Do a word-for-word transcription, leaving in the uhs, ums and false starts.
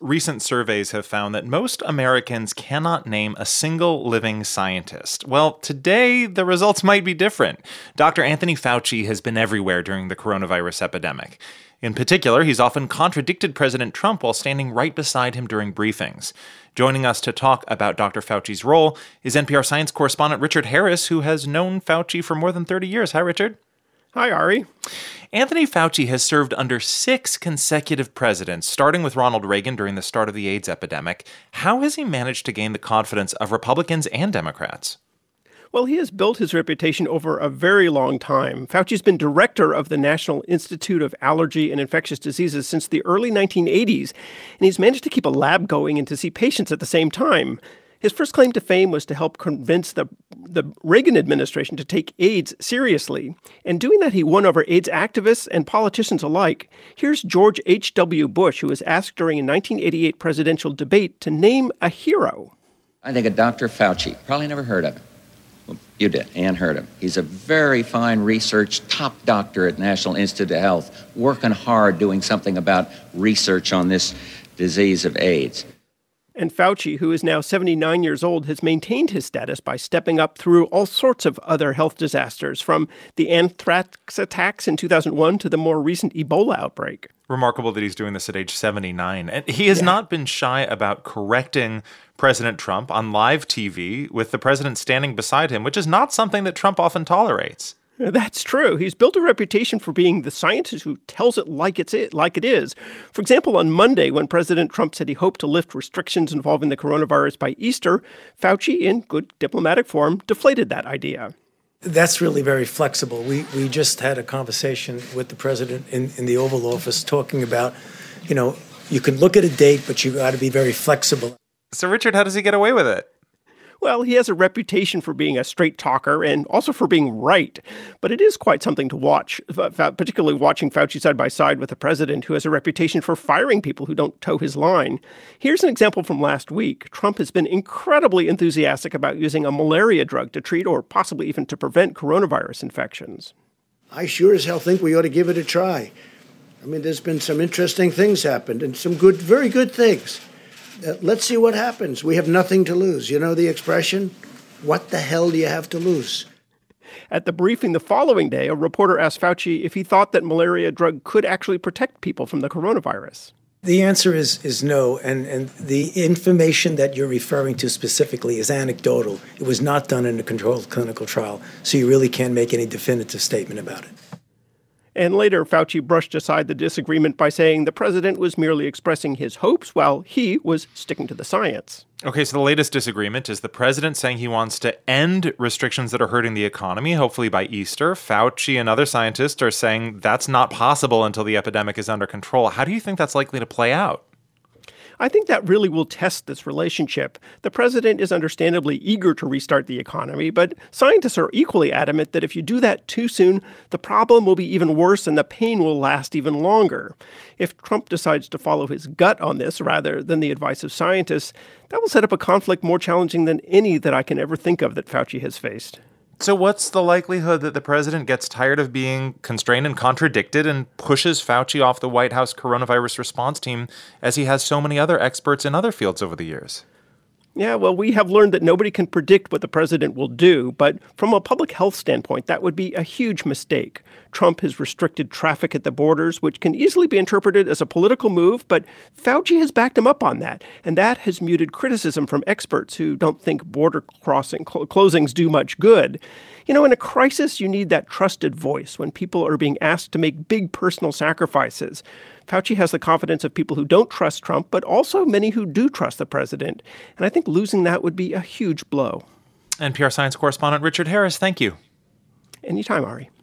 recent surveys have found that most Americans cannot name a single living scientist. Well, today, the results might be different. Doctor Anthony Fauci has been everywhere during the coronavirus epidemic. In particular, he's often contradicted President Trump while standing right beside him during briefings. Joining us to talk about Doctor Fauci's role is N P R science correspondent Richard Harris, who has known Fauci for more than thirty years. Hi, Richard. Hi, Ari. Anthony Fauci has served under six consecutive presidents, starting with Ronald Reagan during the start of the AIDS epidemic. How has he managed to gain the confidence of Republicans and Democrats? Well, he has built his reputation over a very long time. Fauci's been director of the National Institute of Allergy and Infectious Diseases since the early nineteen eighties, and he's managed to keep a lab going and to see patients at the same time. His first claim to fame was to help convince the, the Reagan administration to take AIDS seriously. And doing that, he won over AIDS activists and politicians alike. Here's George H W. Bush, who was asked during a nineteen eighty-eight presidential debate to name a hero. I think of Doctor Fauci. Probably never heard of him. Well, you did. Ann heard him. He's a very fine research, top doctor at National Institute of Health, working hard doing something about research on this disease of AIDS. And Fauci, who is now seventy-nine years old, has maintained his status by stepping up through all sorts of other health disasters, from the anthrax attacks in two thousand one to the more recent Ebola outbreak. Remarkable that he's doing this at age seventy-nine. And he has yeah. not been shy about correcting President Trump on live T V with the president standing beside him, which is not something that Trump often tolerates. That's true. He's built a reputation for being the scientist who tells it like it's it, like it is. For example, on Monday, when President Trump said he hoped to lift restrictions involving the coronavirus by Easter, Fauci, in good diplomatic form, deflated that idea. That's really very flexible. We we just had a conversation with the president in, in the Oval Office talking about, you know, you can look at a date, but you got to be very flexible. So, Richard, how does he get away with it? Well, he has a reputation for being a straight talker and also for being right. But it is quite something to watch, particularly watching Fauci side by side with a president who has a reputation for firing people who don't toe his line. Here's an example from last week. Trump has been incredibly enthusiastic about using a malaria drug to treat or possibly even to prevent coronavirus infections. I sure as hell think we ought to give it a try. I mean, there's been some interesting things happened and some good, very good things. Uh, let's see what happens. We have nothing to lose. You know the expression? What the hell do you have to lose? At the briefing the following day, a reporter asked Fauci if he thought that malaria drug could actually protect people from the coronavirus. The answer is is no, and, and the information that you're referring to specifically is anecdotal. It was not done in a controlled clinical trial, so you really can't make any definitive statement about it. And later, Fauci brushed aside the disagreement by saying the president was merely expressing his hopes while he was sticking to the science. Okay, so the latest disagreement is the president saying he wants to end restrictions that are hurting the economy, hopefully by Easter. Fauci and other scientists are saying that's not possible until the epidemic is under control. How do you think that's likely to play out? I think that really will test this relationship. The president is understandably eager to restart the economy, but scientists are equally adamant that if you do that too soon, the problem will be even worse and the pain will last even longer. If Trump decides to follow his gut on this rather than the advice of scientists, that will set up a conflict more challenging than any that I can ever think of that Fauci has faced. So what's the likelihood that the president gets tired of being constrained and contradicted and pushes Fauci off the White House coronavirus response team, as he has so many other experts in other fields over the years? Yeah, well, we have learned that nobody can predict what the president will do, but from a public health standpoint, that would be a huge mistake. Trump has restricted traffic at the borders, which can easily be interpreted as a political move, but Fauci has backed him up on that, and that has muted criticism from experts who don't think border crossing cl- closings do much good. You know, in a crisis, you need that trusted voice when people are being asked to make big personal sacrifices. Fauci has the confidence of people who don't trust Trump, but also many who do trust the president. And I think losing that would be a huge blow. N P R science correspondent Richard Harris, thank you. Anytime, Ari.